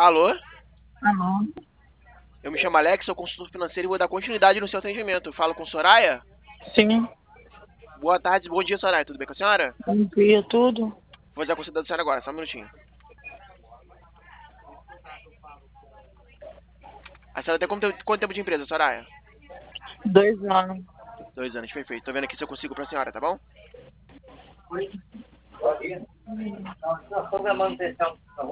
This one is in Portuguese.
Alô? Alô? Eu me chamo Alex, sou consultor financeiro e vou dar continuidade no seu atendimento. Falo com Soraya? Sim, Boa tarde, bom dia, Soraya. Tudo bem com a senhora? bom dia, tudo? Vou dar consulta da senhora agora, só um minutinho. A senhora tem quanto tempo de empresa, Soraya? 2 anos. 2 anos, perfeito. Tô vendo aqui se eu consigo pra senhora, tá bom? Sobre a manutenção.